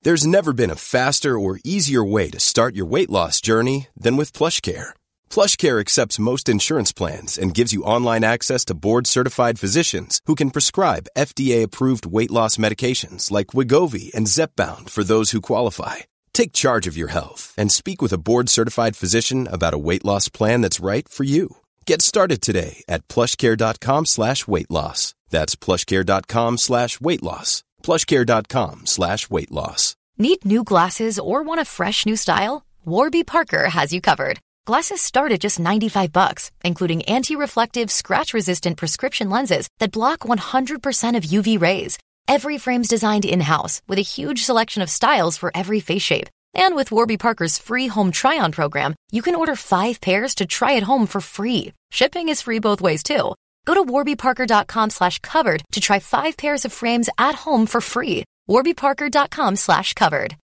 There's never been a faster or easier way to start your weight loss journey than with PlushCare. PlushCare accepts most insurance plans and gives you online access to board-certified physicians who can prescribe FDA-approved weight loss medications like Wegovy and Zepbound for those who qualify. Take charge of your health and speak with a board-certified physician about a weight loss plan that's right for you. Get started today at plushcare.com/weight loss. That's plushcare.com/weight loss. plushcare.com/weight loss. Need new glasses or want a fresh new style? Warby Parker has you covered. Glasses start at just $95, including anti-reflective, scratch-resistant prescription lenses that block 100% of UV rays. Every frame's designed in-house with a huge selection of styles for every face shape. And with Warby Parker's free home try-on program, you can order 5 pairs to try at home for free. Shipping is free both ways, too. Go to warbyparker.com/covered to try 5 pairs of frames at home for free. warbyparker.com/covered.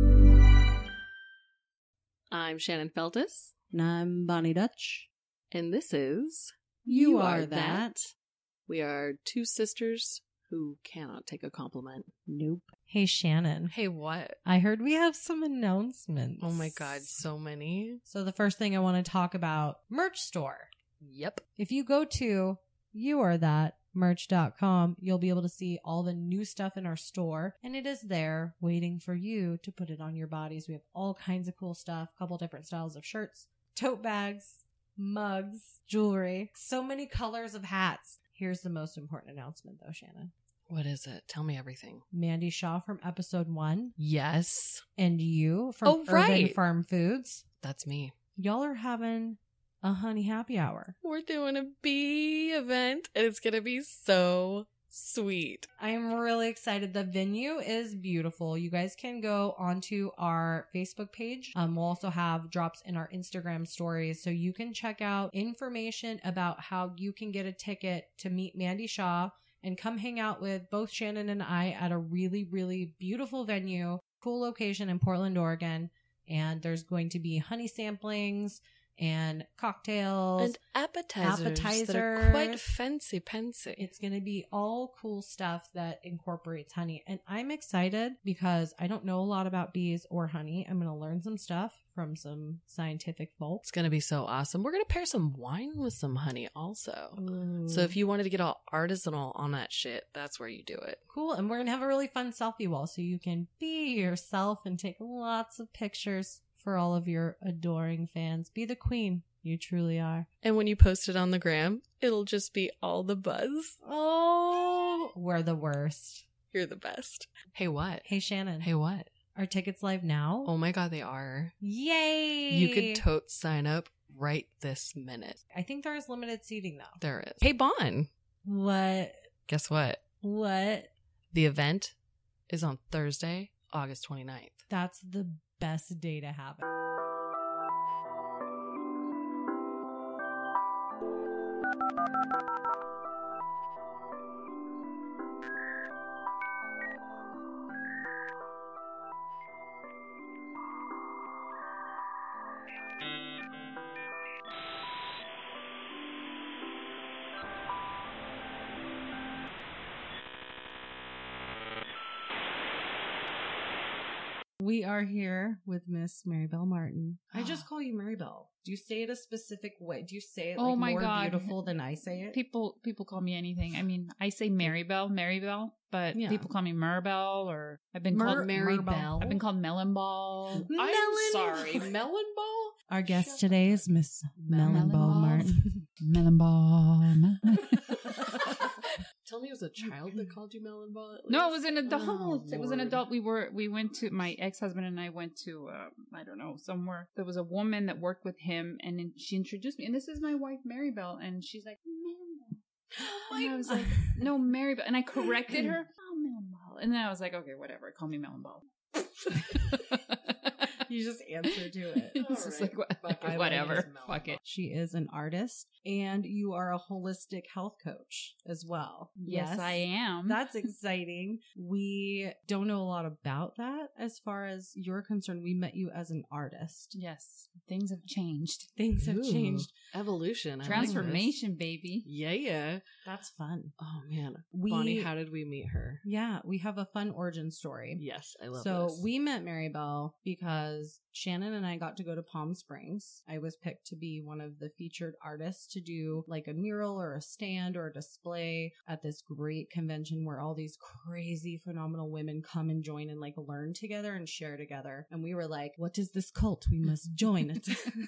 I'm Shannon Feltus. And I'm Bonnie Dutch. And this is You Are That. We are two sisters who cannot take a compliment. Nope. Hey, Shannon. Hey, what? I heard we have some announcements. Oh my God, so many. So the first thing I want to talk about, merch store. Yep. If you go to youarethatmerch.com, you'll be able to see all the new stuff in our store, and it is there waiting for you to put it on your bodies. We have all kinds of cool stuff, a couple different styles of shirts, tote bags, mugs, jewelry, so many colors of hats. Here's the most important announcement though, Shannon. What is it? Tell me everything. Mandy Shaw from episode 1. Yes. And you from Urban Farm Foods. That's me. Y'all are having a honey happy hour. We're doing a bee event and it's going to be so sweet. I am really excited. The venue is beautiful. You guys can go onto our Facebook page. We'll also have drops in our Instagram stories, so you can check out information about how you can get a ticket to meet Mandy Shaw and come hang out with both Shannon and I at a really, really beautiful venue, cool location in Portland, Oregon. And there's going to be honey samplings and cocktails and appetizers that are quite fancy-pancy. It's going to be all cool stuff that incorporates honey. And I'm excited because I don't know a lot about bees or honey. I'm going to learn some stuff from some scientific folks. It's going to be so awesome. We're going to pair some wine with some honey also. Ooh. So if you wanted to get all artisanal on that shit, that's where you do it. Cool. And we're going to have a really fun selfie wall so you can be yourself and take lots of pictures for all of your adoring fans. Be the queen. You truly are. And when you post it on the gram, it'll just be all the buzz. Oh, we're the worst. You're the best. Hey, what? Hey, Shannon. Hey, what? Are tickets live now? Oh my God, they are. Yay! You could totes sign up right this minute. I think there is limited seating though. There is. Hey, Bon. What? Guess what? What? The event is on Thursday, August 29th. That's the best day to have it. We are here with Miss Maribel Martin. I just call you Maribel. Do you say it a specific way? Do you say it like more beautiful than I say it? People call me anything. I mean, I say Maribel, but people call me Maribel, or I've been called Maribel. I've been called Melon Ball. I'm sorry, Melon Ball? Our guest today is Miss Melon Ball Martin. Melon Ball. Tell me it was a child that called you Melon Ball? No, it was an adult. Oh, it was an adult. We went to, my ex-husband and I went to, I don't know, somewhere. There was a woman that worked with him, and then she introduced me, and this is my wife, Maribel, and she's like, Melon Ball. And I was like, no, Maribel. And I corrected her, oh, Melon Ball. And then I was like, okay, whatever, call me Melon Ball. You just answer to it. It's just like, whatever. Fuck it. She is an artist, and you are a holistic health coach as well. Yes, I am. That's exciting. We don't know a lot about that as far as you're concerned. We met you as an artist. Yes. Things have changed. Things have Ooh, changed. Evolution. I like Transformation, baby. this. Yeah. That's fun. Oh man. We- Bonnie, how did we meet her? Yeah, we have a fun origin story. Yes, I love So this. we met Maribel because Shannon and I got to go to Palm Springs. I was picked to be one of the featured artists to do like a mural or a stand or a display at this great convention where all these crazy, phenomenal women come and join and like learn together and share together. And we were like, what is this cult? We must join it.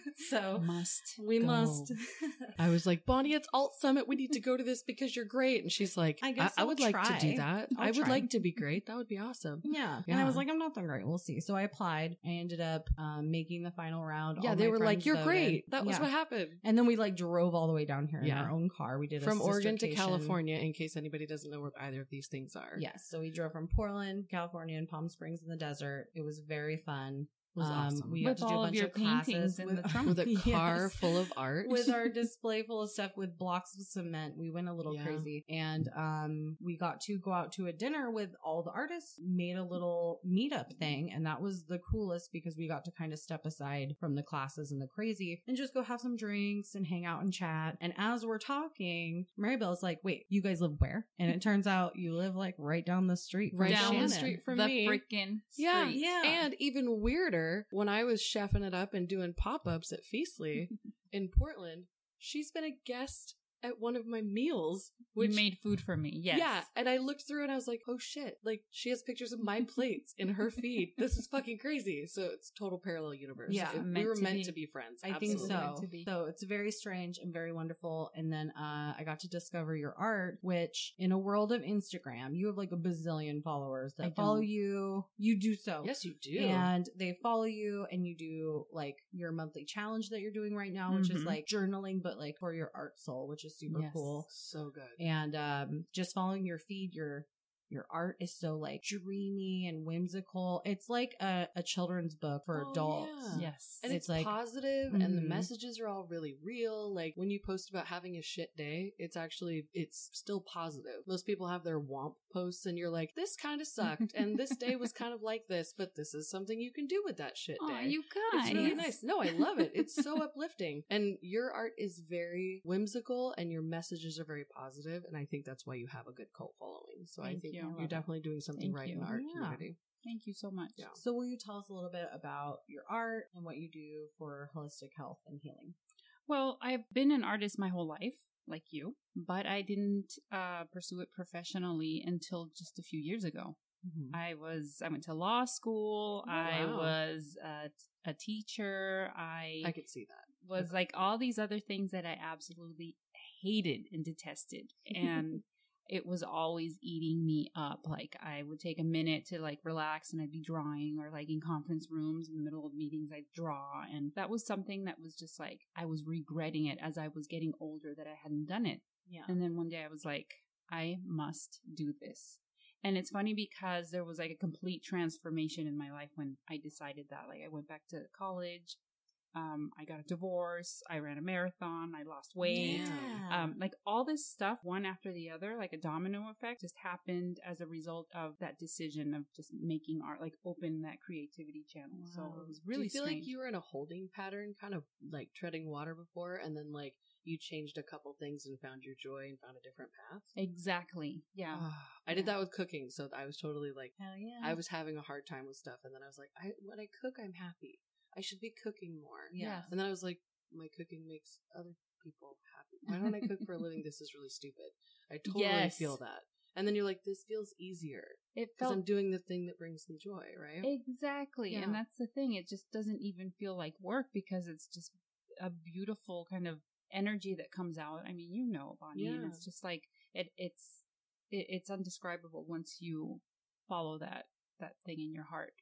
So we go. must. I was like, Bonnie, it's Alt Summit. We need to go to this because you're great. And she's like, I guess I would I'll like to try. do that. I'll I would try. like to be great. That would be awesome. Yeah. And Yeah. I was like, I'm not that great. We'll see. So I applied. I ended up making the final round. Yeah, All they my were friends like, you're voted. great. That was Yeah. what happened. And then we like drove all the way down here in Yeah. our own car. We did a From Oregon to sistercation. California, in case anybody doesn't know where either of these things are. Yes. So we drove from Portland, California, and Palm Springs in the desert. It was very fun. It was awesome. We With got to do a all of bunch your of classes paintings in the trunk. With a car Yes. full of art. With our display full of stuff with blocks of cement. We went a little Yeah. crazy. And we got to go out to a dinner with all the artists, made a little meetup thing. And that was the coolest because we got to kind of step aside from the classes and the crazy and just go have some drinks and hang out and chat. And as we're talking, Maribel's like, wait, you guys live where? And it turns out you live like right down the street from Right down down the Shannon. street from the me. freaking Yeah, street. Yeah. And even weirder, when I was chefing it up and doing pop-ups at Feastly in Portland, she's been a guest at one of my meals. Which You made food for me. Yes. Yeah, and I looked through and I was like, oh shit, like she has pictures of my plates in her feed. This is fucking crazy. So it's total parallel universe. Yeah. We were meant be. to be friends. I think Absolutely. so. Meant to be. So it's very strange and very wonderful. And then I got to discover your art, which in a world of Instagram, you have like a bazillion followers I that follow don't. you. You do so. Yes, you do. And they follow you and you do like your monthly challenge that you're doing right now, which is Mhm. like journaling, but like for your art soul, which is super Yes. cool. So good. And just following your feed, your art is so like dreamy and whimsical. It's like a children's book for Oh, adults. yeah. Yes. And it's It's like- positive, and the Mhm. messages are all really real. Like when you post about having a shit day, it's still positive. Most people have their womp posts and you're like, this kind of sucked and this day was kind of like this, but this is something you can do with that shit Aw, day. you guys. It's really nice. No, I love it. It's so uplifting. And your art is very whimsical and your messages are very positive, and I think that's why you have a good cult following. So I Thank think you. you're definitely doing something Thank right in you. the art Yeah. community. Thank you so much. Yeah. So will you tell us a little bit about your art and what you do for holistic health and healing? Well, I've been an artist my whole life, like you, but I didn't pursue it professionally until just a few years ago. I went to law school. Oh, I wow. was a teacher. I could see that. Was like all these other things that I absolutely hated and detested. And it was always eating me up. Like I would take a minute to like relax and I'd be drawing, or like in conference rooms in the middle of meetings, I'd draw. And that was something that was just like, I was regretting it as I was getting older that I hadn't done it. Yeah. And then one day I was like, I must do this. And it's funny because there was like a complete transformation in my life when I decided that. Like I went back to college. I got a divorce. I ran a marathon. I lost weight. Yeah. Like all this stuff, one after the other, like a domino effect, just happened as a result of that decision of just making art, like open that creativity channel. So it was really Do you feel strange. like you were in a holding pattern, kind of like treading water before, and then like you changed a couple things and found your joy and found a different path? Exactly. Yeah. I did that with cooking, so I was totally like, Hell yeah. I was having a hard time with stuff, and then I was like, when I cook, I'm happy. I should be cooking more. Yeah. And then I was like, my cooking makes other people happy. Why don't I cook for a living? This is really stupid. I totally Yes. feel that. And then you're like, this feels easier It because felt I'm doing the thing that brings me joy, right? exactly. Yeah. And that's the thing. It just doesn't even feel like work because it's just a beautiful kind of energy that comes out. I mean, you know, Bonnie, and Yeah. it's just like it's undescribable once you follow that thing in your heart.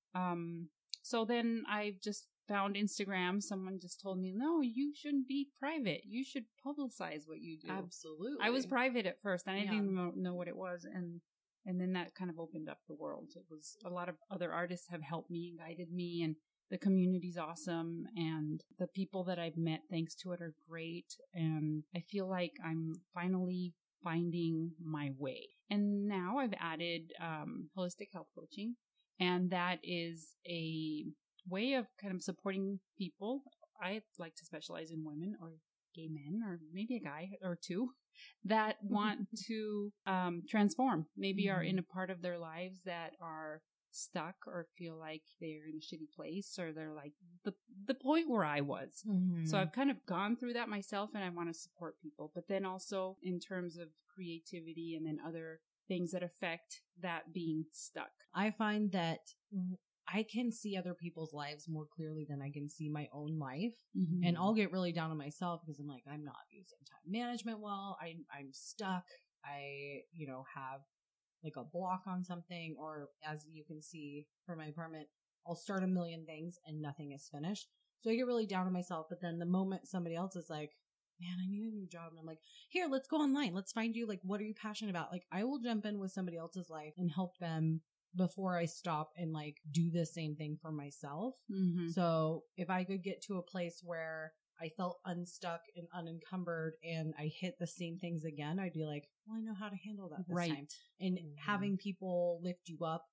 So then I just found Instagram. Someone just told me, no, you shouldn't be private. You should publicize what you do. Absolutely. I was private at first, and I Yeah. didn't even know what it was, and then that kind of opened up the world. It was a lot of other artists have helped me and guided me, and the community's awesome, and the people that I've met thanks to it are great, and I feel like I'm finally finding my way. And now I've added holistic health coaching, and that is a way of kind of supporting people. I like to specialize in women or gay men or maybe a guy or two that want to transform, maybe are in a part of their lives that are stuck or feel like they're in a shitty place, or they're like the point where I was. So I've kind of gone through that myself, and I want to support people. But then also in terms of creativity and then other things that affect that being stuck. I find that I can see other people's lives more clearly than I can see my own life. And I'll get really down on myself because I'm like, I'm not using time management well. I'm stuck. I, have like a block on something, or as you can see from my apartment, I'll start a million things and nothing is finished. So I get really down on myself. But then the moment somebody else is like, man, I need a new job. And I'm like, here, let's go online. Let's find you. Like, what are you passionate about? Like, I will jump in with somebody else's life and help them before I stop and like do the same thing for myself. So if I could get to a place where I felt unstuck and unencumbered and I hit the same things again, I'd be like, well, I know how to handle that this time. And having people lift you up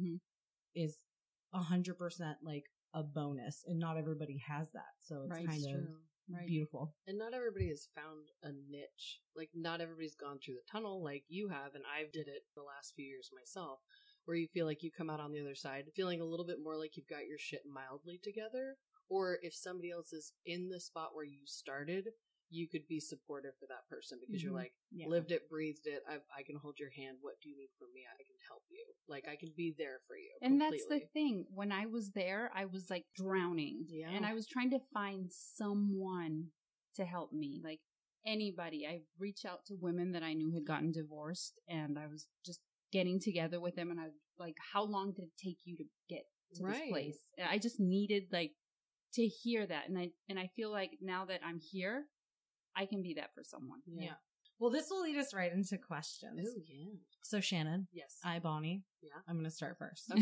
is 100% like a bonus, and not everybody has that. So it's kind of beautiful. And not everybody has found a niche. Like, not everybody's gone through the tunnel like you have, and I've did it the last few years myself, where you feel like you come out on the other side feeling a little bit more like you've got your shit mildly together. Or if somebody else is in the spot where you started, you could be supportive for that person because you're like, lived it, breathed it. I can hold your hand. What do you need from me? I can help you. Like, I can be there for you. And that's the thing. When I was there, I was like drowning. Yeah. And I was trying to find someone to help me. Like anybody. I reached out to women that I knew had gotten divorced, and I was just getting together with them. And I was like, how long did it take you to get to this place? And I just needed like to hear that. And I feel like now that I'm here, I can be that for someone. Yeah. Well, this will lead us right into questions. Oh, yeah. So, Shannon. Yes. Hi, Bonnie. Yeah. I'm going to start first.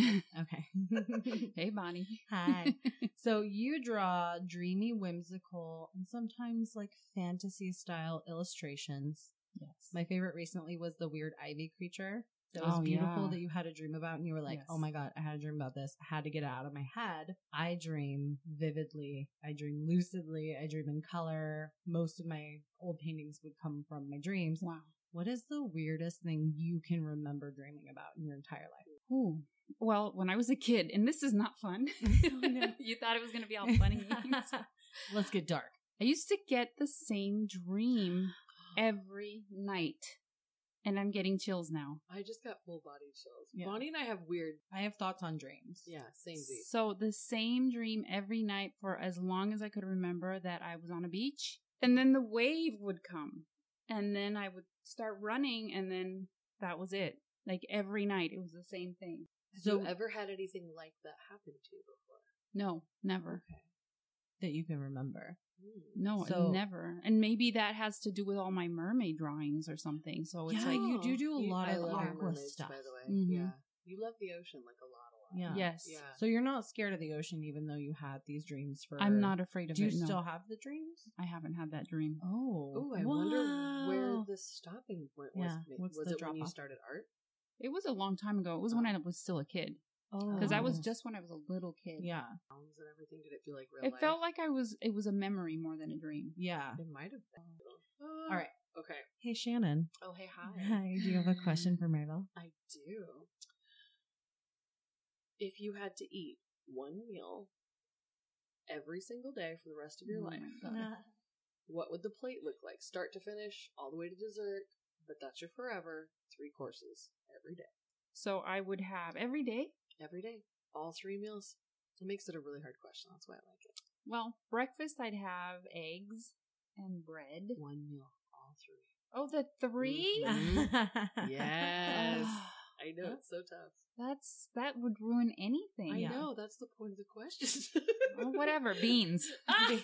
Okay. Hey, Bonnie. Hi. So, you draw dreamy, whimsical, and sometimes like fantasy style illustrations. Yes. My favorite recently was the weird ivy creature. That was beautiful that you had a dream about, and you were like, oh my God, I had a dream about this. I had to get it out of my head. I dream vividly. I dream lucidly. I dream in color. Most of my old paintings would come from my dreams. Wow. What is the weirdest thing you can remember dreaming about in your entire life? Ooh. Well, when I was a kid, and this is not fun. You thought it was going to be all funny. Let's get dark. I used to get the same dream every night. And I'm getting chills now. I just got full body chills. Yeah. Bonnie and I have weird. I have thoughts on dreams. Yeah, same Z. So the same dream every night for as long as I could remember, that I was on a beach. And then the wave would come. And then I would start running. And then that was it. Like every night it was the same thing. Have you ever had anything like that happen to you before? No, never. Okay. That you can remember. No, never. And maybe that has to do with all my mermaid drawings or something. So it's like you do a lot of aqua mermaids, stuff. by the way. Yeah. You love the ocean like a lot. Yeah. Yes. Yeah. So you're not scared of the ocean, even though you had these dreams for. I'm not afraid of it. Do you still have the dreams? I haven't had that dream. Oh. I wonder where the stopping point was. Yeah. What's was the it drop when you off? started art? It was a long time ago. It was when I was still a kid. Oh. Because I was just when I was a little kid. Yeah. And everything. Did it feel like real It life? felt like it was a memory more than a dream. Yeah. It might have been. All right. Okay. Hey, Shannon. Oh, hey, hi. Hi. Do you have a question for Maribel? I do. If you had to eat one meal every single day for the rest of your life, what would the plate look like? Start to finish, all the way to dessert, but that's your forever 3 courses every day. So I would have every day? Every day. All 3 meals. It makes it a really hard question. That's why I like it. Well, breakfast I'd have eggs and bread. 1 meal, all 3. Oh, the 3? Mhm. Yes. I know, it's so tough. That would ruin anything. I know, that's the point of the question. Well, whatever, beans. If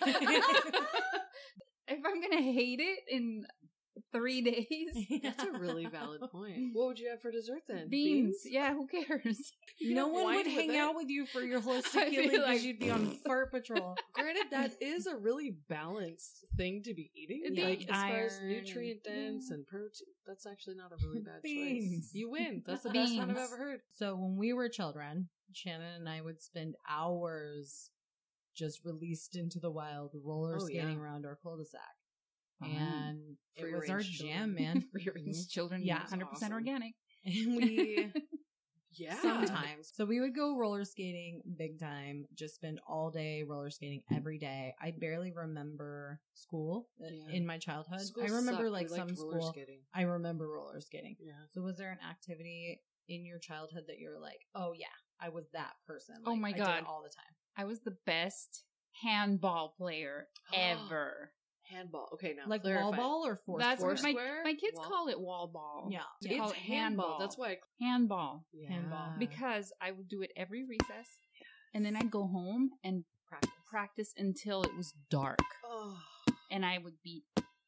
I'm gonna hate it in 3 days, That's a really valid point. What would you have for dessert then? beans. Yeah, who cares? No one wine would with hang it. out with you for your holistic I feel healing because like- you'd be on fart patrol. Granted, that is a really balanced thing to be eating. Yeah. Like, as far as Iron nutrient dense and protein, that's actually not a really bad Beans. choice. You win. That's the best one I've Beans. ever heard. So when we were children, Shannon and I would spend hours just released into the wild, roller Oh, skating yeah. around our cul-de-sac. Wow. And it Free was our range jam, children. man. Free range children, Yeah. 100% Awesome. organic. And we Yeah. sometimes. So we would go roller skating big time, just spend all day roller skating every day. I barely remember school Yeah. in my childhood. School I remember sucked. like We liked some roller school. skating. I remember roller skating. Yeah. So was there an activity in your childhood that you were like, oh yeah, I was that person? Oh Like, my I did it God. all the time. I was the best handball player ever. Handball. Okay, now Like clarify. wall ball or force? That's what Foursquare? my kids Wall- call it wall ball. Yeah. They It's call it handball. That's why. handball. Yeah. Handball. Because I would do it every recess, and then I'd go home and practice until it was dark, Oh, and I would beat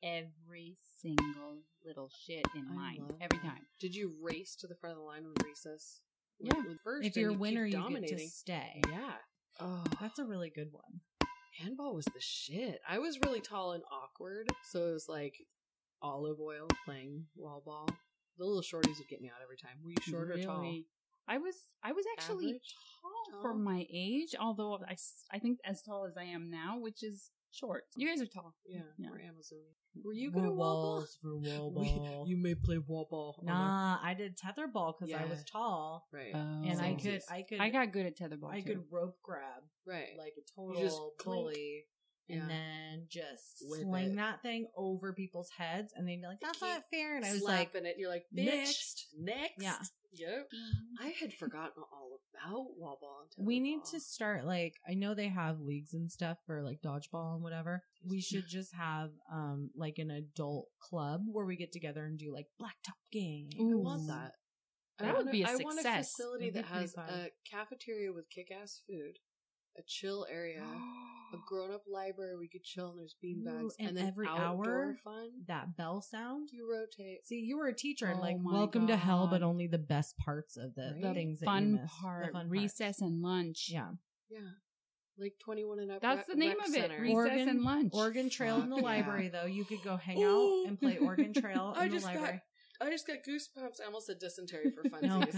every single little shit in I line love every that. time. Did you race to the front of the line when recess? Yeah. Was first, If and you're a you winner, keep you get to dominating. stay. Yeah. Oh, That's a really good one. handball was the shit. I was really tall and awkward, so it was like olive oil playing wall ball. The little shorties would get me out every time. Were you short or tall? Really? I was actually Average? tall for my age, although I think as tall as I am now, which is short. You guys are tall. Yeah, Yeah. we're Amazonian. Were you good We're at wall ball? walls for wall We- ball. you may play wall ball. Nah, I did tetherball because I was Yeah. tall, Right. and I Same. could, I got good at tetherball. I too. could rope grab right. like a just total clink. bully, and Yeah. then just Whip sling it. that thing over people's heads, and they'd be like, "That's Keep not fair," and I was like, slapping it. You're like, bitch, next. next. Yeah. Yep. I had forgotten all about wall ball. And "We need tetherball. to start like I know they have leagues and stuff for like dodgeball and whatever. We should just have like an adult club where we get together and do like blacktop game. I want that. That I would want be a I want a success. facility That'd that be pretty has fun. a cafeteria with kick-ass food, a chill area, a grown-up library we could chill and there's beanbags, and and then every outdoor hour, fun. That bell sound. You rotate. See, you were a teacher and Oh like my welcome to hell, but God. only the best parts of the Right? things that you fun miss. part, The fun recess parts. and lunch. Yeah. Yeah, like 21 and up. That's the name rec of center. it. Recess Oregon- and lunch. Oregon Trail in the Yeah. library, though. You could go hang Ooh. out and play Oregon Trail I in the just got- library. I just got goosebumps. I almost said dysentery for funsies. No.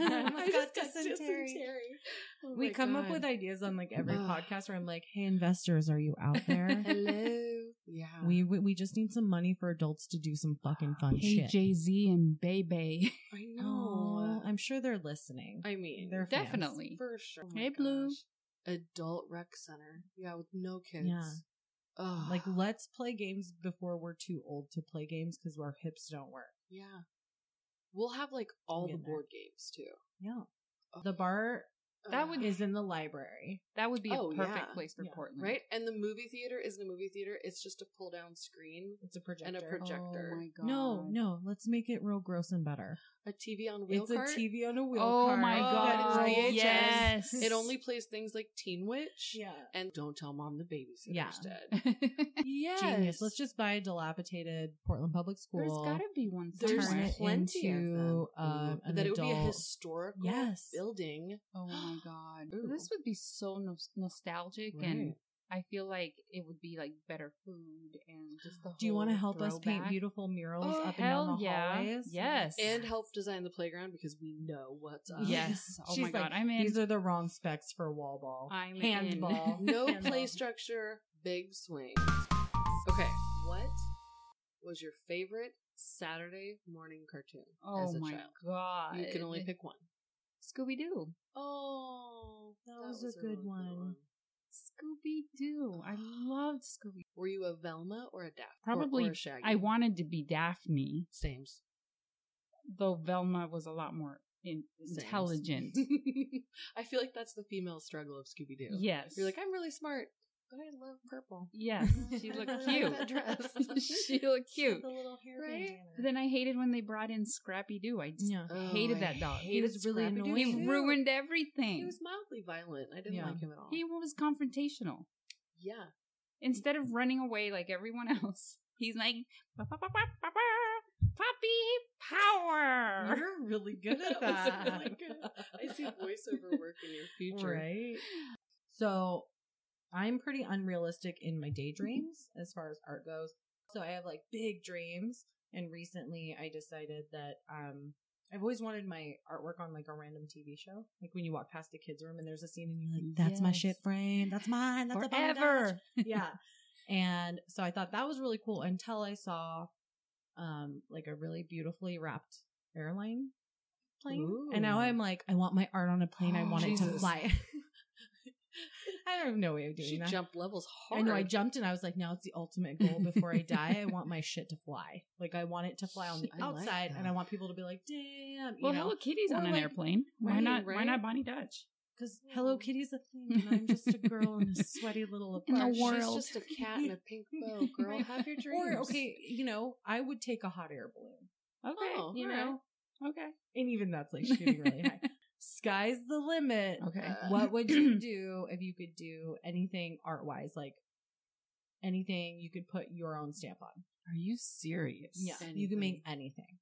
I just got Dysentery. dysentery. Oh We my come up God. with ideas on like every Ugh. podcast where I'm like, "Hey, investors, are you out there? Hello. Yeah. we just need some money for adults to do some fucking fun Hey, shit." Jay-Z and Bebe. I Oh, know. I'm sure they're listening. I mean, They're fans. Definitely. for sure. Oh my Hey, Blue. gosh. Adult rec center. Yeah, with no kids. Yeah. Ugh. Like, let's play games before we're too old to play games because our hips don't work. yeah. We'll have like all Be the in there. board games too. Yeah. The bar That would- is in the library. That would be a Oh, perfect yeah. place for Yeah. Portland. right. And the movie theater isn't a movie theater. It's just a pull down screen It's a projector. and a projector. Oh my god. No, let's make it real gross and better. A TV on wheel It's cart. a TV on a wheel Oh cart. my Oh, god. that is VHS. Yes. It only plays things like Teen Witch. Yeah. And Don't Tell Mom the Babysitter's Yeah. dead. Yes. Genius. Let's just buy a dilapidated Portland Public School. There's gotta be one There's turn somewhere. it plenty of into, them. an that it would be a adult- historical Yes. building. Oh my god. Ooh. This would be so nostalgic, Right. and I feel like it would be like better food and just the Do you want to whole help us paint throwback. beautiful murals Oh, up and down Hell the yeah. hallways? Yes. And help design the playground because we know what's up. Yes. Oh She's my god. like, I'm in. These are the wrong specs for wall ball. I'm in. handball. No Handball. play structure, big swing. Okay, what was your favorite Saturday morning cartoon as Oh a my child? god. You can only pick one. Scooby Doo. Oh, That was a good one. Scooby Doo. I loved Scooby. Were you a Velma or a Daphne? Probably. Or a Shaggy? I wanted to be Daphne, Sames. though Velma was a lot more Sames. intelligent. I feel like that's the female struggle of Scooby Doo. Yes. You're like, I'm really smart, but I love purple. Yes. She looked I like cute. that dress. She looked cute. The little hair Right? bandana. But then I hated when they brought in Scrappy Doo. I just Yeah. hated I that dog. He was really Scrappy-Doo annoying. He too. ruined everything. He was mildly violent. I didn't Yeah. like him at all. He was confrontational. Yeah. Instead of running away like everyone else, he's like, puppy power. You're really good at That was that. really good. I see voiceover work in your future. Right. So I'm pretty unrealistic in my daydreams as far as art goes. So I have like big dreams. And recently I decided that I've always wanted my artwork on like a random TV show. Like when you walk past the kids' room and there's a scene and you're like, that's my Yes. shit frame. That's mine. That's Forever. yeah. And so I thought that was really cool until I saw like a really beautifully wrapped airline plane. Ooh. And now I'm like, I want my art on a plane. I want it to Jesus. fly. I don't have no way of doing She that. jumped levels hard. I know I jumped and I was like, now it's the ultimate goal before I die. I want my shit to fly. Like I want it to fly on the I like outside that. and I want people to be like, damn. Well, you know, Hello Kitty's Or on an like- airplane. Why right, not? Why right? not Bonnie Dutch? because Hello Kitty's a thing and I'm just a girl in a sweaty little In the apartment. world. She's just a cat in a pink bow. Girl, Right. have your dreams. Or, okay, you know, I would take a hot air balloon. Okay, Oh, you all right. know. Okay. And even that's like shooting really high. Sky's the limit. Okay. What would you do if you could do anything art wise? Like anything you could put your own stamp on. Are you serious? Yeah. You can make anything.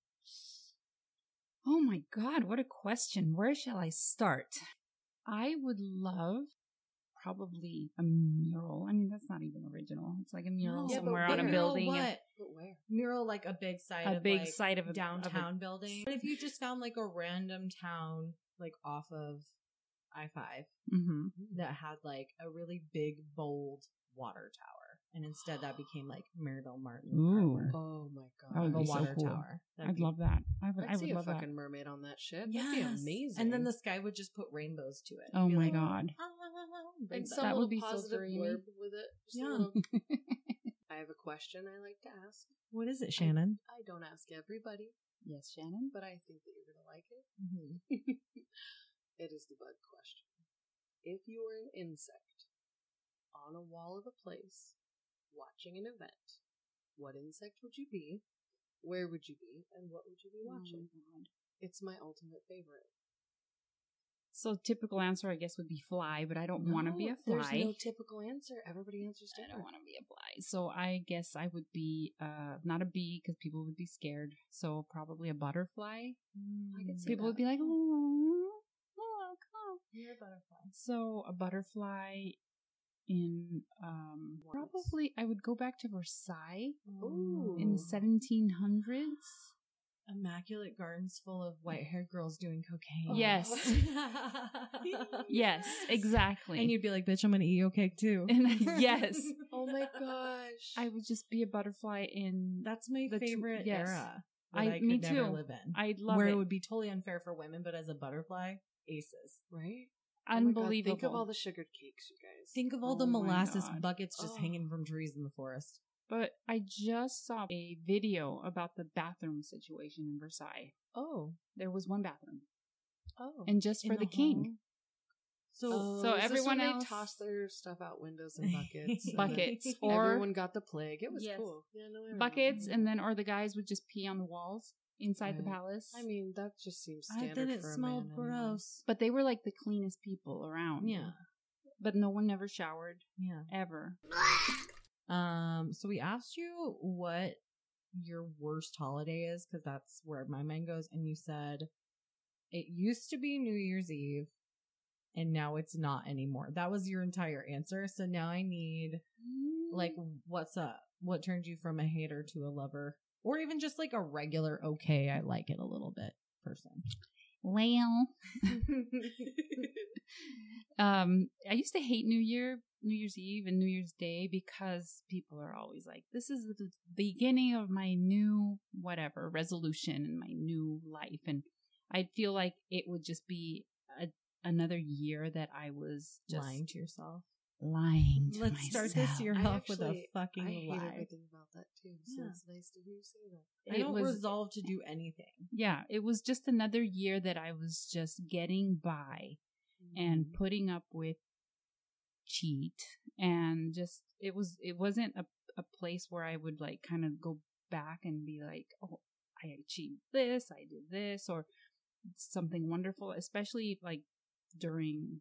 Oh my God, what a question. Where shall I start? I would love probably a mural. I mean, that's not even original. It's like a mural No, somewhere but on a mural building. what? But where? Mural like a big side A of big like side of a downtown building. What if you just found like a random town like off of I-5 Mm-hmm. that had like a really big bold water tower, and instead that became like Maribel Martin Ooh. artwork Oh my That would god. of a be so water cool. tower. That'd I'd be- love that. I would I'd see a love fucking that. mermaid on that shit. Yes. That'd be amazing. And then the sky would just put rainbows to it. Oh Be my like, God. and rainbow. some That little would be so positive dreamy. blurb with it. Just a Yeah. little- I have a question I like to ask. What is it, Shannon? I don't ask everybody, Yes, Shannon. but I think that you're gonna like it. Mm-hmm. It is the bug question. If you were an insect on a wall of a place watching an event, what insect would you be? Where would you be? And what would you be watching? It's my ultimate favorite. So typical answer, I guess, would be fly, but I don't want to be a fly. There's no typical answer. Everybody answers I different. don't want to be a fly. So I guess I would be not a bee because people would be scared. So probably a butterfly. I could see People that. would be like, oh, come. You're a butterfly. So a butterfly in probably I would go back to Versailles Ooh. in the 1700s. Immaculate gardens full of white-haired girls doing cocaine. Yes. Yes, exactly. And you'd be like, bitch, I'm gonna eat your cake too. And yes, Oh my gosh. I would just be a butterfly in. That's my The two- favorite yes. era. That I- I could me never too. live in. I'd love Where it. it would be totally unfair for women, but as a butterfly, aces. right? Oh my God, Unbelievable. think of all the sugared cakes, you guys. Think of all the Oh my molasses God. buckets just Oh. hanging from trees in the forest. But I just saw a video about the bathroom situation in Versailles. Oh. There was one bathroom, Oh. and just for the king. So, Oh, So is this everyone when else- they tossed their stuff out windows and buckets. and Buckets then or everyone got the plague. It was Yes. cool. Yeah, no, I remember. buckets, and then or the guys would just pee on the walls inside the Right. palace. I mean, that just seems I standard then it for a smelled man anyway. gross. but they were like the cleanest people around. Yeah. But no one never showered Yeah. ever. So we asked you what your worst holiday is, because that's where my mind goes, and you said it used to be New Year's Eve, and now it's not anymore. That was your entire answer. So now I need like, what's up? What turned you from a hater to a lover, or even just like a regular okay, I like it a little bit person? Well, I used to hate New Year's Eve and New Year's Day because people are always like, this is the beginning of my new whatever resolution in my new life. And I feel like it would just be another year that I was just Lying to yourself. lying to Let's start this myself. year I off with a actually- fucking I hate lie. everything about that too. So Yeah. it's nice to hear you say that. I It don't was- resolve to do anything. Yeah, it was just another year that I was just getting by and putting up with cheat, and just it wasn't a place where I would like kind of go back and be like, oh, I achieved this, I did this, or something wonderful, especially like during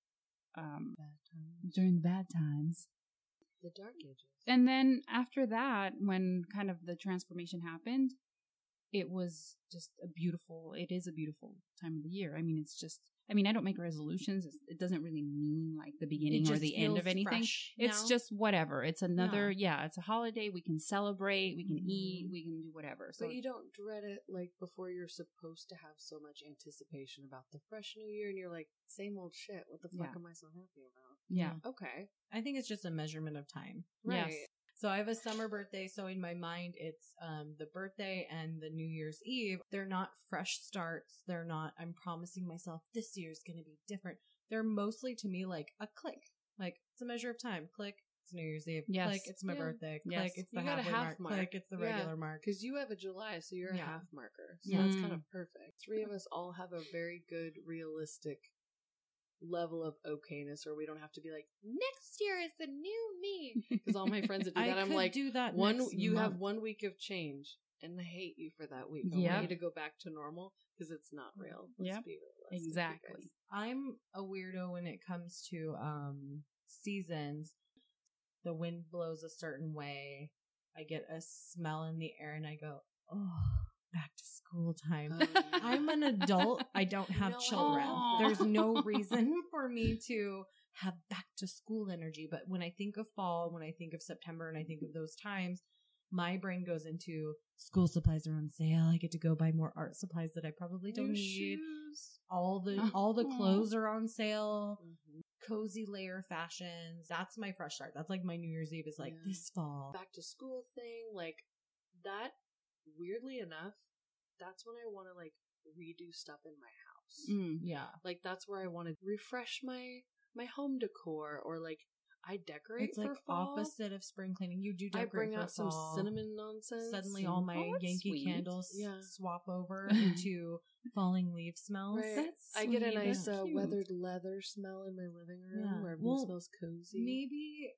the bad times. The Dark Ages. And then after that, when kind of the transformation happened, it is a beautiful time of the year. I mean, it's just I mean, I don't make resolutions. It doesn't really mean like the beginning or the end of anything. It's just whatever. It's another, it's a holiday. We can celebrate. We can eat. We can do whatever. So but you don't dread it like before you're supposed to have so much anticipation about the fresh new year and you're like, same old shit. What the fuck am I so happy about? Yeah. Okay. I think it's just a measurement of time. Right. Yes. So I have a summer birthday. So in my mind, it's the birthday and the New Year's Eve. They're not fresh starts. They're not, I'm promising myself this year's going to be different. They're mostly to me like a click. Like it's a measure of time. Click. It's New Year's Eve. Yes. Click. It's my birthday. Click. Yes. It's the You got a halfway half mark. Click. It's the regular mark. Because you have a July, so you're a half marker. So Yeah. that's kind of perfect. 3 of us all have a very good, realistic level of okayness where we don't have to be like, next year is the new me. Because all my friends that do that, I'm like, do that you next have month. 1 week of change. And I hate you for that week. I Yep. want you to go back to normal because it's not real. Let's Yep. be realistic. you Exactly. guys. I'm a weirdo when it comes to seasons. The wind blows a certain way. I get a smell in the air and I go, oh, back to school time. I'm an adult. I don't have No, children. Aw. There's no reason for me to have back to school energy. But when I think of fall, when I think of September and I think of those times, my brain goes into school supplies are on sale. I get to go buy more art supplies that I probably don't New need. shoes. All the Aw. clothes are on sale. Mhm. Cozy layer fashions. That's my fresh start. That's like my New Year's Eve is like Yeah. this fall. Back to school thing, like that, weirdly enough, that's when I want to like redo stuff in my house. Mm. Yeah. Like that's where I want to refresh my home decor, or like I decorate It's for like fall. opposite of spring cleaning. You do I decorate bring for out some fall. cinnamon nonsense. Suddenly and- all my Oh, that's Yankee sweet. candles Yeah. swap over into falling leaf smells. Right. That's I get a sweet. nice That's cute. weathered leather smell in my living room Yeah. where everything Well, smells cozy.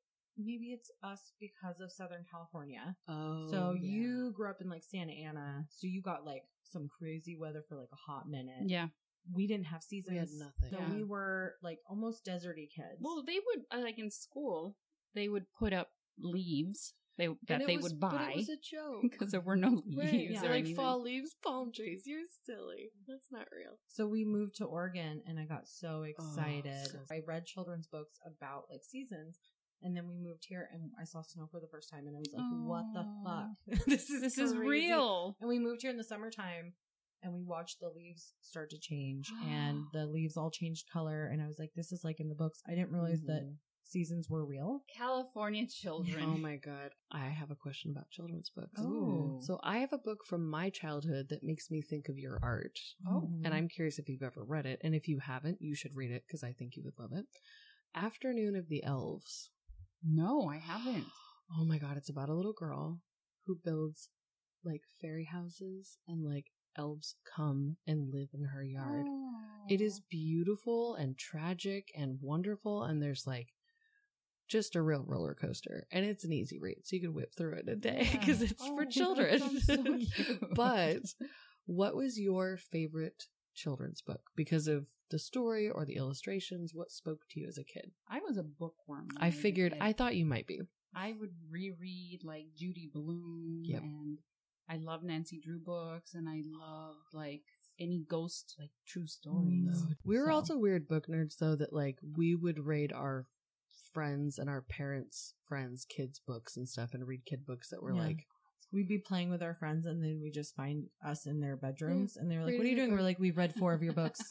Maybe it's us because of Southern California. Oh, So yeah. you grew up in like Santa Ana, so you got like some crazy weather for like a hot minute. Yeah. We didn't have seasons. We had nothing. So Yeah. we were like almost deserty kids. Well, they would like in school. They would put up leaves And that it they was- would but buy it was a joke. because there were no leaves. Right. Yeah. They're or like anything. fall leaves, palm trees. You're silly. That's not real. So we moved to Oregon and I got so excited. so I read children's books about like seasons. And then we moved here and I saw snow for the first time and I was like, what the Aw. fuck? This is is crazy. real. And we moved here in the summertime and we watched the leaves start to change and the leaves all changed color. And I was like, this is like in the books. I didn't realize that Mhm. seasons were real. California children. Oh my god. I have a question about children's books. Oh. So I have a book from my childhood that makes me think of your art. Oh. And I'm curious if you've ever read it. And if you haven't, you should read it because I think you would love it. Afternoon of the Elves. No, I haven't. Oh my god, it's about a little girl who builds like fairy houses and like elves come and live in her yard. It is beautiful and tragic and wonderful, and there's like just a real roller coaster, and it's an easy read, so you can whip through it in a day Yeah. because it's Oh, for that children. sounds so cute. But what was your favorite children's book because of the story or the illustrations? What spoke to you as a kid? I was a bookworm. when I was a figured, kid. I thought you might be. I would reread like Judy Blume, Yep. and I love Nancy Drew books, and I loved like any ghost like true stories. We were So- also weird book nerds, though, that like we would raid our friends and our parents' friends' kids' books and stuff and read kid books that were Yeah. like, We'd be playing with our friends and then we just find us in their bedrooms and they were like, Reading what are you a doing? book. We're like, we've read 4 of your books.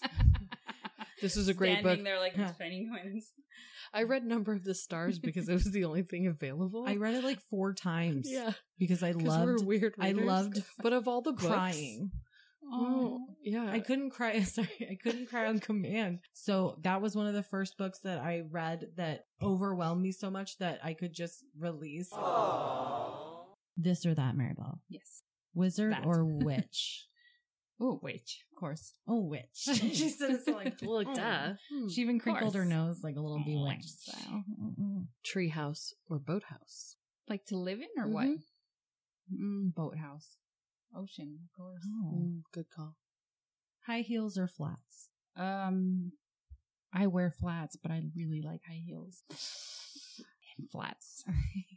this is a great Standing book. there like Yeah. penguins. I read Number of the Stars because it was the only thing available. I read it like 4 times. yeah, Because I because we're loved weird. I readers. loved but of all the books, crying. Oh, yeah. I couldn't cry. Sorry, I couldn't cry on command. So that was one of the first books that I read that overwhelmed me so much that I could just release. This or that, Maribel. Yes. Wizard That. or witch? Oh, witch, of course. Oh, witch. She said it so like, Well, oh. duh. She even crinkled her course. nose like a little bewitched Witch. style. Treehouse or boathouse? Like to live in or what? Boathouse. Ocean, of course. Oh. Good call. High heels or flats? I wear flats, but I really like high heels. And flats.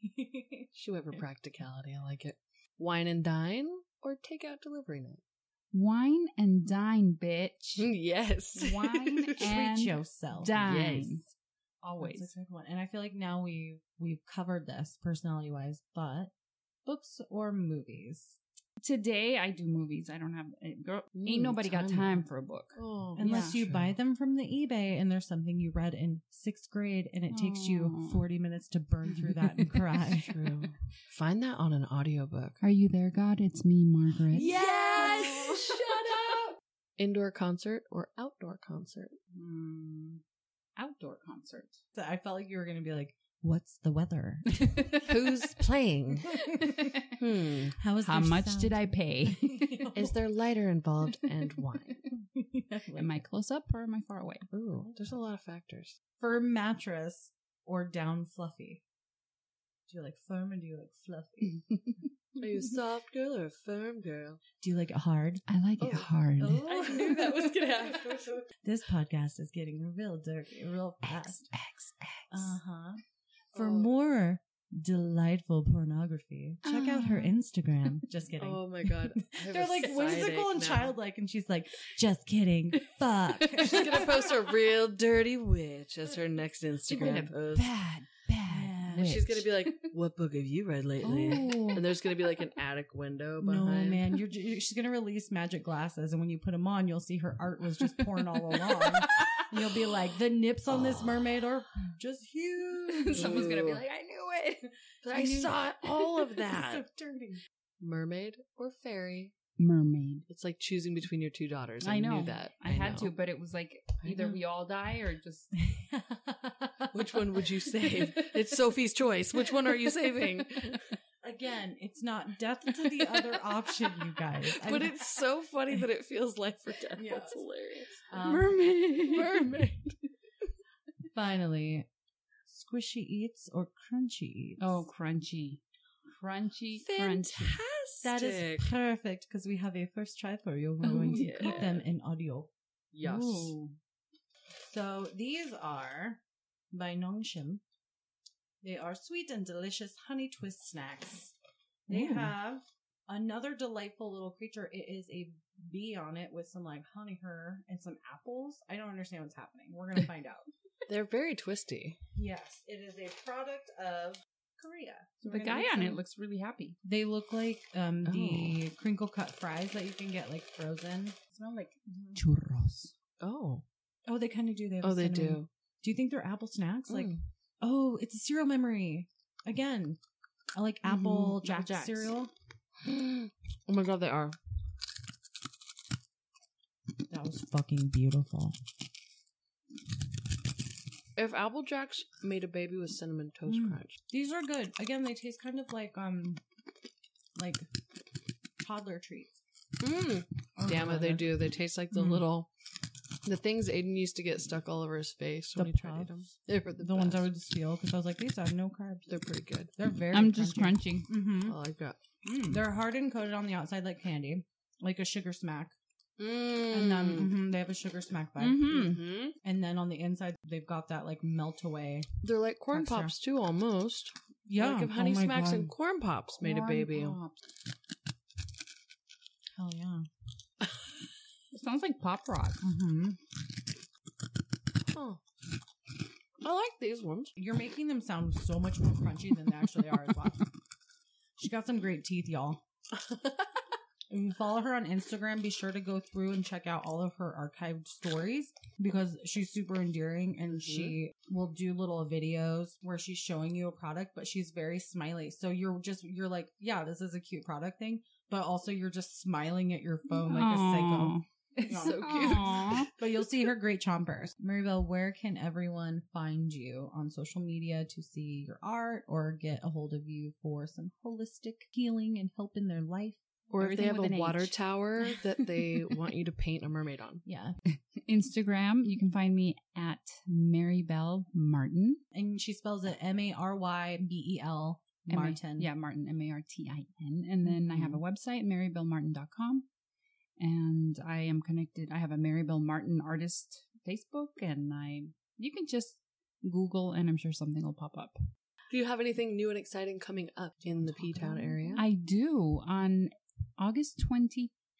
She went for practicality. I like it. Wine and dine or takeout delivery night? Wine and dine, bitch. Yes. Wine and Treat yourself. dine. Yes. Always. That's a good one. And I feel like now we've covered this personality wise, but books or movies? Today I do movies. I don't have girl. Ain't nobody got time for a book. Oh, Unless you true. buy them from the eBay and there's something you read in 6th grade and it takes you Aw. 40 minutes to burn through that and cry. True. Find that on an audiobook. Are you there, God? It's me, Margaret. Yes! Shut up! Indoor concert or outdoor concert? Outdoor concert. So I felt like you were going to be like, what's the weather? Who's playing? How is How their much sound? did I pay? Is there lighter involved and wine? Am I close up or am I far away? Ooh, there's a lot of factors. Firm mattress or down fluffy? Do you like firm or do you like fluffy? Are you a soft girl or a firm girl? Do you like it hard? I like it hard. I knew that was gonna happen. This podcast is getting real dirty, real fast. X. Uh-huh. For Oh. more delightful pornography, check out her Instagram. Just kidding. Oh my god. I have They're a like side whimsical ache and now. childlike, and she's like, just kidding. Fuck. She's gonna post a real dirty witch as her next Been a Instagram post. bad And she's gonna be like, "What book have you read lately?" Oh. And there's gonna be like an attic window No, behind. man. She's going to release magic glasses, and when you put them on, you'll see her art was just pouring all along. And you'll be like, the nips on this mermaid are just huge. Someone's gonna be Ooh. like, I knew it. I saw all of that. so dirty. Mermaid or fairy? Mermaid. It's like choosing between your two daughters. I know knew that. I had know. to, but it was like I either know. we all die or just. Which one would you save? It's Sophie's choice. Which one are you saving? Again, it's not death to the other option, you guys. But it's so funny that it feels life or death. Yes. That's hilarious. Mermaid. Mermaid. Finally, squishy eats or crunchy eats? Oh, crunchy. Crunchy. Fantastic. that is perfect because we have a first try for you. We're going to eat them in audio. Yes. Ooh. So these are by Nongshim. They are sweet and delicious honey twist snacks. They Ooh. have another delightful little creature. It is a bee on it with some like honey and some apples. I don't understand what's happening. We're going to find out. They're very twisty. Yes, it is a product of Korea. So The we're gonna guy get on it some- looks really happy. They look like the crinkle cut fries that you can get like frozen. Smell like churros. Oh. Oh, they kind of do. They have Oh, a they cinnamon. do. Do you think they're apple snacks? Like, Mm. oh, it's a cereal memory. Again, I like apple Apple Jack Jacks. cereal. Oh my god, they are. That was fucking beautiful. If Apple Jacks made a baby with cinnamon toast crunch. These are good. Again, they taste kind of like toddler treats. Mm. Damn it, they do. They taste like the the things Aiden used to get stuck all over his face when The he tried to eat them. puffs. They were The ones I best. would steal because I was like, these have no carbs. They're pretty good. They're very. I'm just crunching. Mm-hmm. I like that. They're hard and coated on the outside like candy, like a sugar smack. Mm. And then they have a sugar smack vibe. Mm-hmm. And then on the inside, they've got that like melt away. They're like corn Texture. pops too, almost. Yeah. Like if Honey oh my Smacks God. and corn pops made a Corn baby. Pops. Hell yeah. It sounds like pop rock. Mm-hmm. Oh. I like these ones. You're making them sound so much more crunchy than they actually are as well. She got some great teeth, y'all. If you follow her on Instagram, be sure to go through and check out all of her archived stories because she's super endearing and she will do little videos where she's showing you a product, but she's very smiley. So you're like, yeah, this is a cute product thing, but also you're just smiling at your phone like a psycho. It's No. so cute. Aw. But you'll see her great chompers. Maribel, where can everyone find you on social media to see your art or get a hold of you for some holistic healing and help in their life? Or if they Everything have with a an water H. tower that they want you to paint a mermaid on. Yeah. Instagram, you can find me at Maribel Martin. And she spells it Marybel Martin. Yeah, Martin, Martin. And then I have a website, marybelmartin.com. And I am connected. I have a Maribel Martin artist Facebook, and you can just Google, and I'm sure something will pop up. Do you have anything new and exciting coming up in the P-Town area? I do. On August 25th,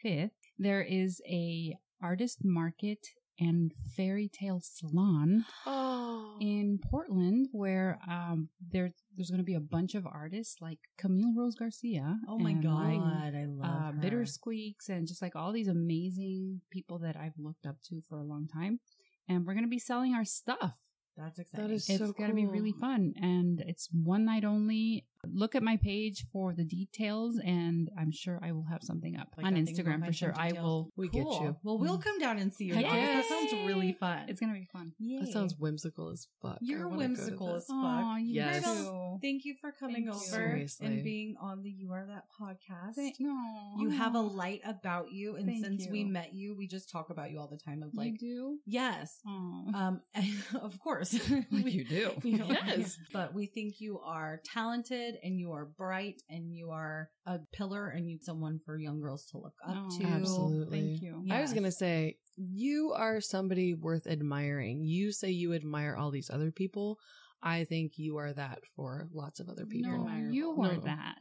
5th, there is a artist market and fairy tale salon in Portland where there's going to be a bunch of artists like Camille Rose Garcia. Oh my and, God, I love her. Bitter Squeaks and just like all these amazing people that I've looked up to for a long time. And we're going to be selling our stuff. That's exciting. That is It's so going to be cool. really fun. And it's one night only. Look at my page for the details, and I'm sure I will have something up Like, on I think we'll Instagram for find sure. some I details. will. We get you. Well, we'll come down and see you Heck guys. That yay. sounds really fun. It's going to be fun. Yay. That sounds whimsical as fuck. I You're wanna go to whimsical that. as fuck. Aw, you Yes. too. Thank you for coming Thank over you. Seriously. and being on the You Are That podcast. No. You have a light about you, and Thank since we you. met you, we just talk about you all the time. Of You like, do? yes, Oh. of course, You do. You know, Yes. but we think you are talented and you are bright and you are a pillar and you someone for young girls to look up Oh, to. Absolutely. Thank you. Yeah. I was Yes. going to say, you are somebody worth admiring. You say you admire all these other people. I think you are that for lots of other people. No, admirable. you No. are that.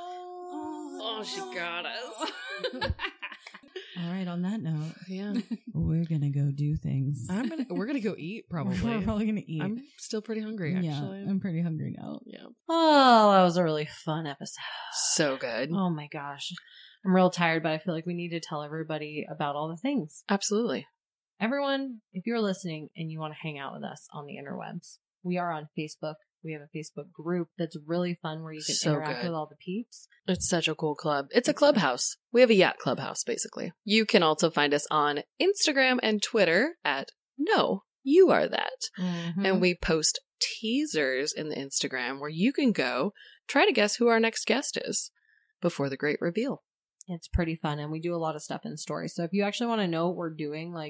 Oh, she got us. All right. On that note, Yeah. we're gonna go do things. We're going to go eat probably. We're probably gonna eat. I'm still pretty hungry, actually. Yeah, I'm pretty hungry now. Yeah. Oh, that was a really fun episode. So good. Oh my gosh. I'm real tired, but I feel like we need to tell everybody about all the things. Absolutely. Everyone, if you're listening and you want to hang out with us on the interwebs, we are on Facebook. We have a Facebook group that's really fun where you can So interact good. with all the peeps. It's such a cool club. It's a clubhouse. We have a yacht clubhouse, basically. You can also find us on Instagram and Twitter at No, You Are That. Mm-hmm. And we post teasers in the Instagram where you can go try to guess who our next guest is before the great reveal. It's pretty fun, and we do a lot of stuff in stories. So if you actually want to know what we're doing, like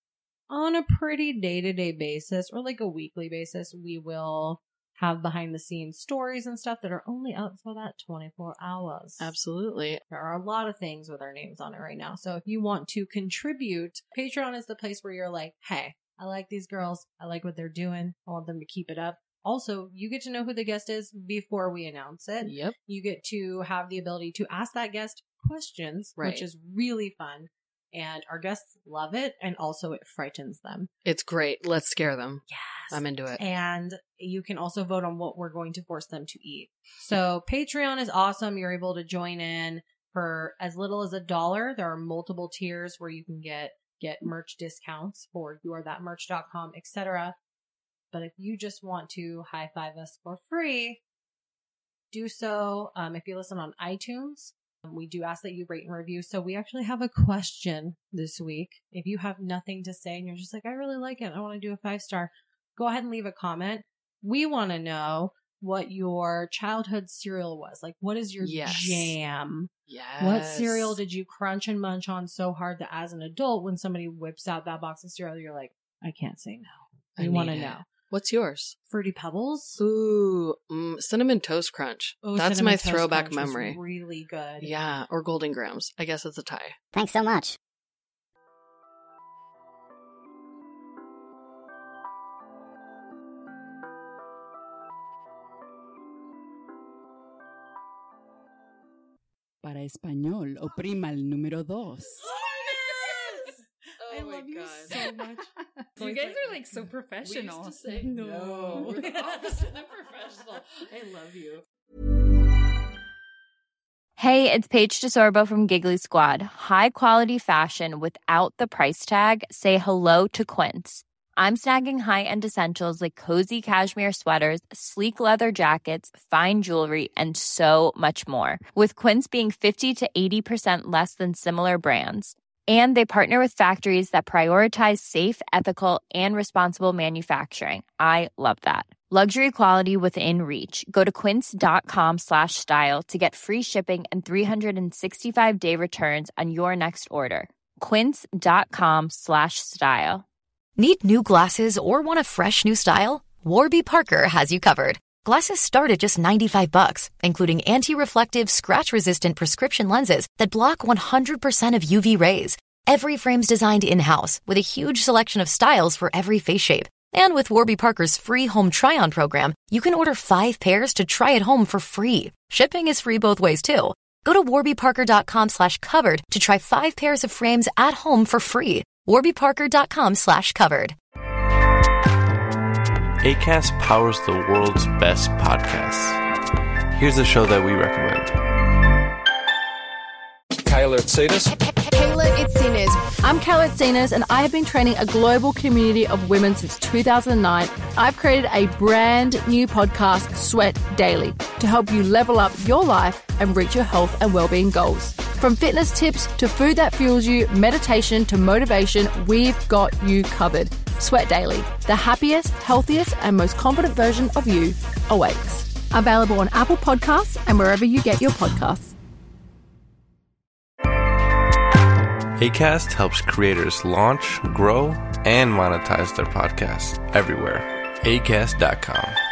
on a pretty day-to-day basis or like a weekly basis, we will have behind-the-scenes stories and stuff that are only up for that 24 hours. Absolutely. There are a lot of things with our names on it right now. So if you want to contribute, Patreon is the place where you're like, hey, I like these girls. I like what they're doing. I want them to keep it up. Also, you get to know who the guest is before we announce it. Yep. You get to have the ability to ask that guest questions, Right. which is really fun. And our guests love it. And also it frightens them. It's great. Let's scare them. Yes. I'm into it. And you can also vote on what we're going to force them to eat. So Patreon is awesome. You're able to join in for as little as $1. There are multiple tiers where you can get merch discounts for yourthatmerch.com, etc. But if you just want to high five us for free, do so. If you listen on iTunes, we do ask that you rate and review. So we actually have a question this week. If you have nothing to say and you're just like, I really like it, I want to do a 5-star, go ahead and leave a comment. We want to know what your childhood cereal was. Like, what is your Yes. jam? Yes. What cereal did you crunch and munch on so hard that as an adult, when somebody whips out that box of cereal, you're like, I can't say no. I We want to need it. know. What's yours? Fruity Pebbles? Ooh, Cinnamon Toast Crunch. Oh, That's Cinnamon my Toast throwback Crunch was memory. really good. Yeah, or Golden Grams. I guess it's a tie. Thanks so much. Para español, oprima el número 2. I love you so much. You guys are like so professional. We used to say No. We're the opposite of professional. I love you. Hey, it's Paige DeSorbo from Giggly Squad. High quality fashion without the price tag. Say hello to Quince. I'm snagging high-end essentials like cozy cashmere sweaters, sleek leather jackets, fine jewelry, and so much more. With Quince being 50 to 80% less than similar brands. And they partner with factories that prioritize safe, ethical, and responsible manufacturing. I love that. Luxury quality within reach. Go to quince.com/style to get free shipping and 365-day returns on your next order. Quince.com/style. Need new glasses or want a fresh new style? Warby Parker has you covered. Glasses start at just $95, including anti-reflective, scratch-resistant prescription lenses that block 100% of UV rays. Every frame's designed in-house with a huge selection of styles for every face shape. And with Warby Parker's free home try-on program, you can order 5 pairs to try at home for free. Shipping is free both ways, too. Go to warbyparker.com/covered to try 5 pairs of frames at home for free. warbyparker.com/covered. Acast powers the world's best podcasts. Here's a show that we recommend. Kayla Itsinas. Kayla Itsinas. I'm Kayla Itsinas, and I have been training a global community of women since 2009. I've created a brand new podcast, Sweat Daily, to help you level up your life and reach your health and well-being goals. From fitness tips to food that fuels you, meditation to motivation, we've got you covered. Sweat Daily, the happiest, healthiest, and most confident version of you awaits. Available on Apple Podcasts and wherever you get your podcasts. Acast helps creators launch, grow, and monetize their podcasts everywhere. Acast.com.